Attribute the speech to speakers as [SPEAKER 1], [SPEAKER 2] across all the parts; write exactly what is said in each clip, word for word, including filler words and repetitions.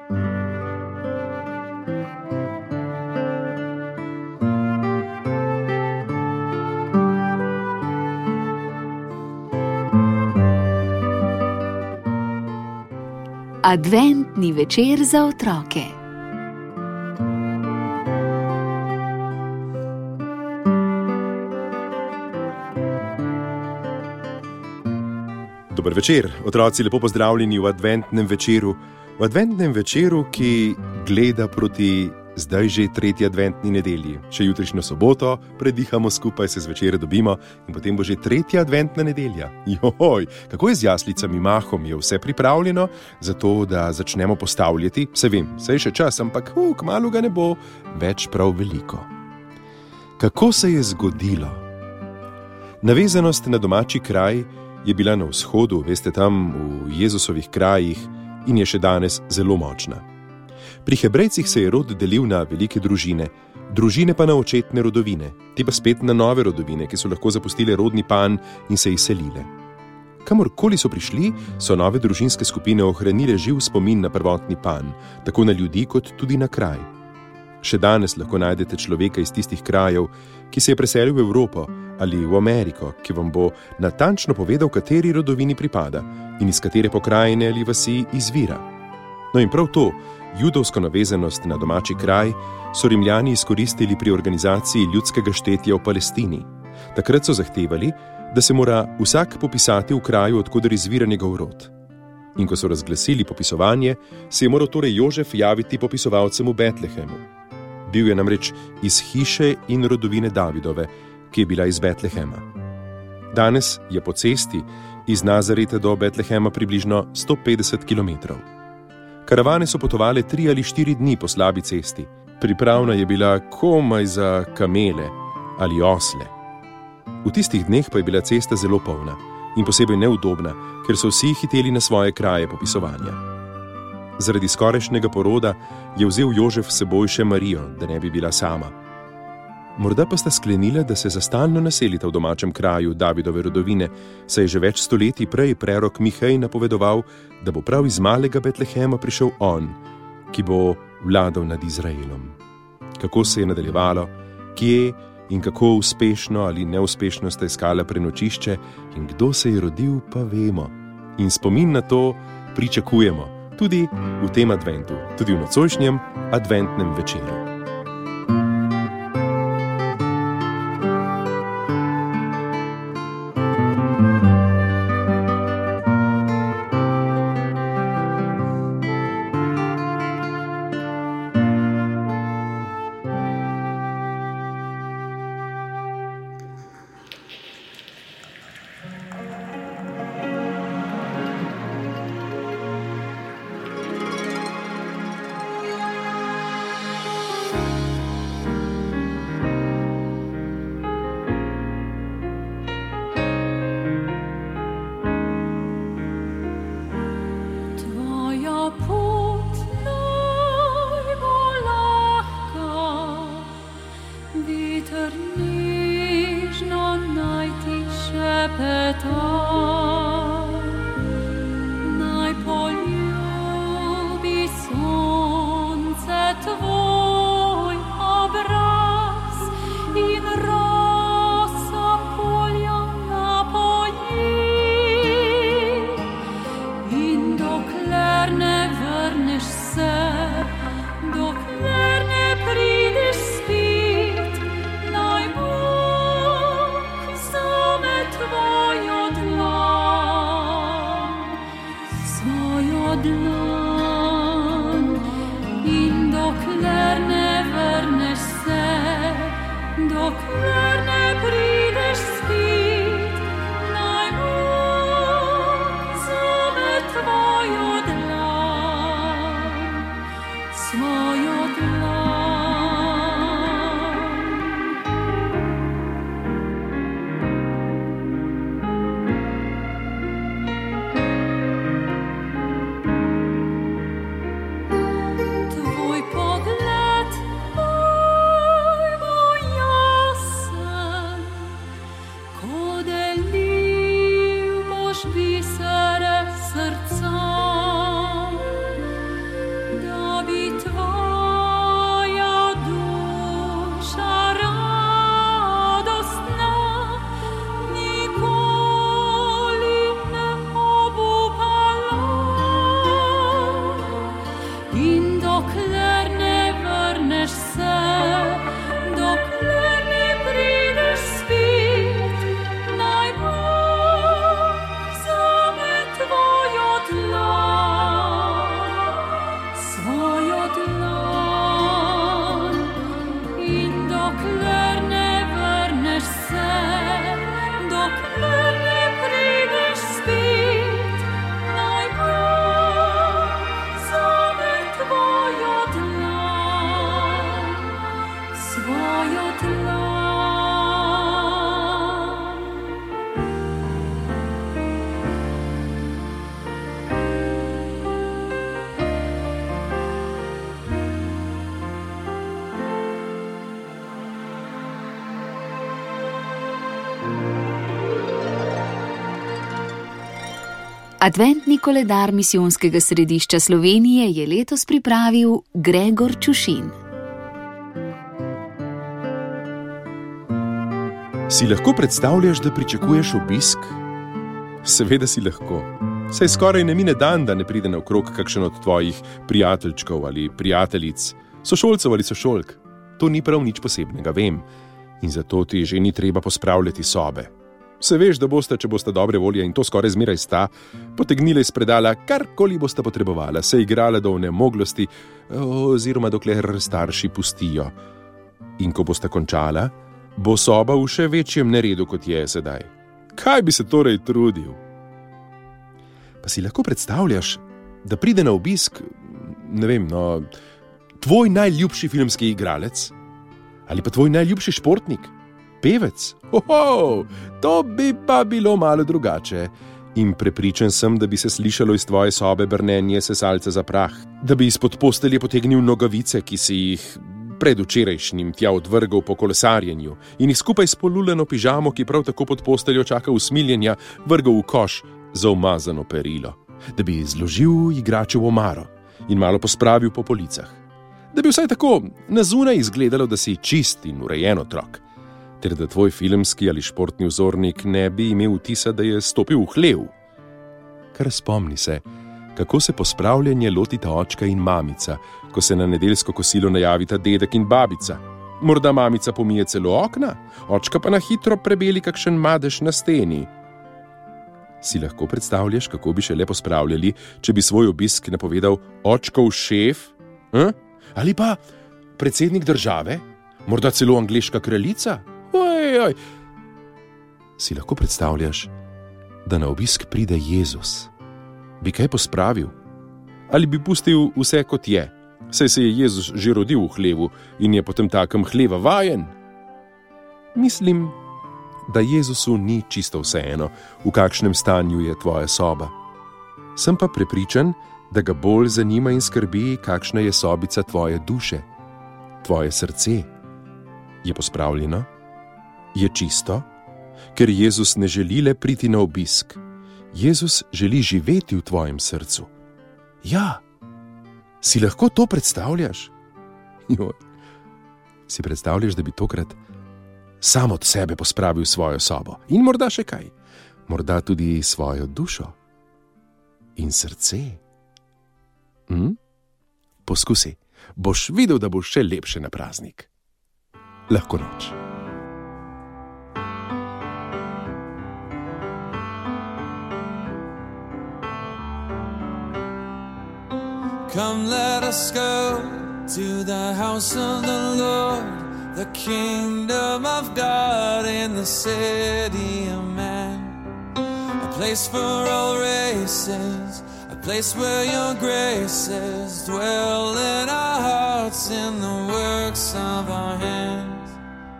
[SPEAKER 1] Adventni večer za otroke.
[SPEAKER 2] Dober večer, otroci, lepo pozdravljeni v adventnem večeru. V adventnem večeru, ki gleda proti zdaj že tretji adventni nedelji. Še jutrišnjo soboto predihamo skupaj, se zvečer dobimo in potem bo že tretja adventna nedelja. Joj, kako je z jaslicami, mahom, je vse pripravljeno za to, da začnemo postavljati? Se vem, se je še čas, ampak uh, kmalu ga ne bo več prav veliko. Kako se je zgodilo? Navezanost na domači kraj je bila na vzhodu, veste, tam v Jezusovih krajih, in je še danes zelo močna. Pri Hebrejcih se je rod delil na velike družine, družine pa na očetne rodovine, te pa spet na nove rodovine, ki so lahko zapustile rodni pan in se izselile. Kamorkoli so prišli, so nove družinske skupine ohranile živ spomin na prvotni pan, tako na ljudi kot tudi na kraj. Še danes lahko najdete človeka iz tistih krajev, ki se je preselil v Evropo ali v Ameriko, ki vam bo natančno povedal, kateri rodovini pripada in iz katere pokrajine ali vasi izvira. No in prav to, judovsko navezanost na domači kraj, so Rimljani izkoristili pri organizaciji ljudskega štetja v Palestini. Takrat so zahtevali, da se mora vsak popisati v kraju, od koder izvira njegov rod. In ko so razglasili popisovanje, se je moral torej Jožef javiti popisovalcem v Betlehemu. Bil je namreč iz hiše in rodovine Davidove, ki je bila iz Betlehema. Danes je po cesti iz Nazareta do Betlehema približno sto petdeset kilometrov. Karavane so potovale tri ali štiri dni po slabi cesti. Pripravna je bila komaj za kamele ali osle. V tistih dneh pa je bila cesta zelo polna in posebej neudobna, ker so vsi hiteli na svoje kraje popisovanja. Zaradi skorajšnjega poroda je vzel Jožef s seboj še Marijo, da ne bi bila sama. Morda pa sta sklenila, da se za stalno naselita v domačem kraju Davidove rodovine, saj je že več stoletij prej prerok Mihej napovedoval, da bo prav iz malega Betlehema prišel on, ki bo vladal nad Izraelom. Kako se je nadaljevalo, kje in kako uspešno ali neuspešno sta iskala prenočišče in kdo se je rodil, pa vemo. In spomin na to pričakujemo tudi v tem adventu, tudi v nocojšnjem adventnem večeru.
[SPEAKER 3] Bisere srca, da
[SPEAKER 1] Adventni koledar Misijonskega središča Slovenije je letos pripravil Gregor Čušin.
[SPEAKER 2] Si lahko predstavljaš, da pričakuješ obisk? Seveda si lahko. Saj skoraj ne mine dan, da ne pride naokrog kakšen od tvojih prijateljčkov ali prijateljic, sošolcev ali sošolk. To ni prav nič posebnega, vem. In zato ti že ni treba pospravljati sobe. Se veš, da boste, če boste dobre volje, in to skoraj zmeraj sta, potegnile iz predala karkoli boste potrebovala, se igrala do onemoglosti, oziroma dokler starši pustijo. In ko boste končala, bo soba v še večjem neredu, kot je sedaj. Kaj bi se torej trudil? Pa si lahko predstavljaš, da pride na obisk, ne vem, no, tvoj najljubši filmski igralec? Ali pa tvoj najljubši športnik? Pevec? Oho, to bi pa bilo malo drugače. In prepričan sem, da bi se slišalo iz tvoje sobe brnenje sesalca za prah, da bi izpod postelje potegnil nogavice, ki si jih predvčerajšnjim tja odvrgal po kolesarjenju, in jih skupaj s poluleno pižamo, ki prav tako pod posteljo čaka usmiljenja, vrgal v koš za umazano perilo, da bi zložil igračev omaro in malo pospravil po policah, da bi vsaj tako na zunaj izgledalo, da si čist in urejen otrok, ter da tvoj filmski ali športni vzornik ne bi imel vtisa, da je stopil v hlev. Kar spomni se, kako se pospravljanje lotita očka in mamica, ko se na nedeljsko kosilo najavita dedek in babica. Morda mamica pomije celo okna, očka pa na hitro prebeli kakšen madež na steni. Si lahko predstavljaš, kako bi šele pospravljali, če bi svoj obisk napovedal očkov šef? Eh? Ali pa predsednik države? Morda celo angleška kraljica? Oj, oj. Si lahko predstavljaš, da na obisk pride Jezus? Bi kaj pospravil? Ali bi pustil vse kot je? Saj se je Jezus že rodil v hlevu in je potem takem hleva vajen. Mislim, da Jezusu ni čisto vseeno, v kakšnem stanju je tvoja soba. Sem pa prepričan, da ga bolj zanima in skrbi, kakšna je sobica tvoje duše, tvoje srce. Je pospravljeno? Je čisto? Ker Jezus ne želi le priti na obisk. Jezus želi živeti v tvojem srcu. Ja, si lahko to predstavljaš? Jo. Si predstavljaš, da bi tokrat sam od sebe pospravil svojo sobo in morda še kaj, morda tudi svojo dušo in srce? Hm? Poskusi, boš videl, da boš še lepše na praznik. Lahko noč.
[SPEAKER 3] Come, let us go to the house of the Lord, the kingdom of God in the city of man. A place for all races, a place where your graces dwell in our hearts, in the works of our hands.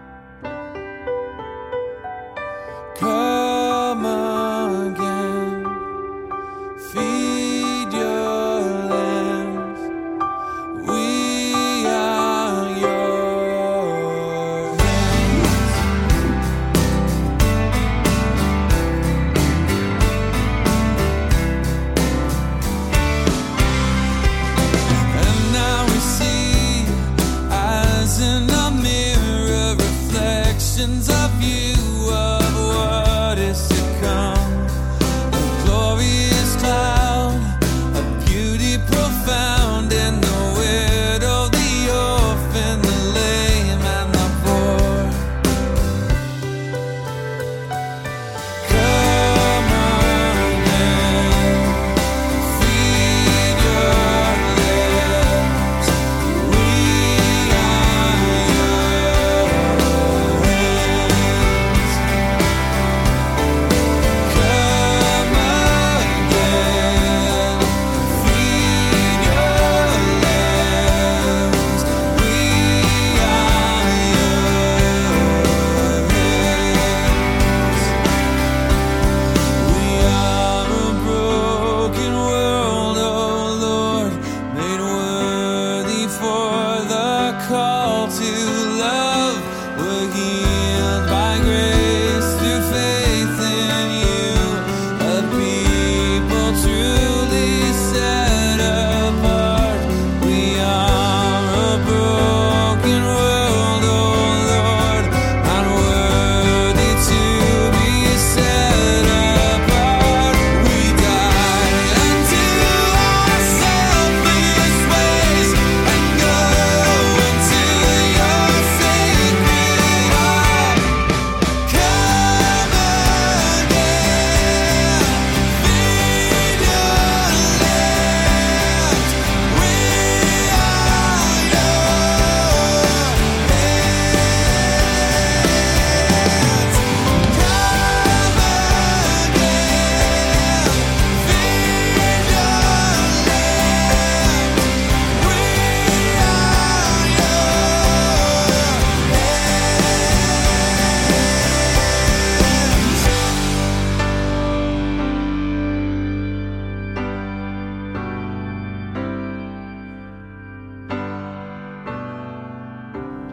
[SPEAKER 3] Come again, feed your lambs. We are your hands. And now we see, as in a mirror, reflections of you, of what is to come. A glorious cloud, a beauty profound in the widow, the orphan, the lame, and the poor. Come again, feed your lips. We are your hands.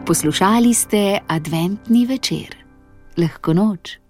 [SPEAKER 1] Poslušali ste adventni večer. Lahko noč.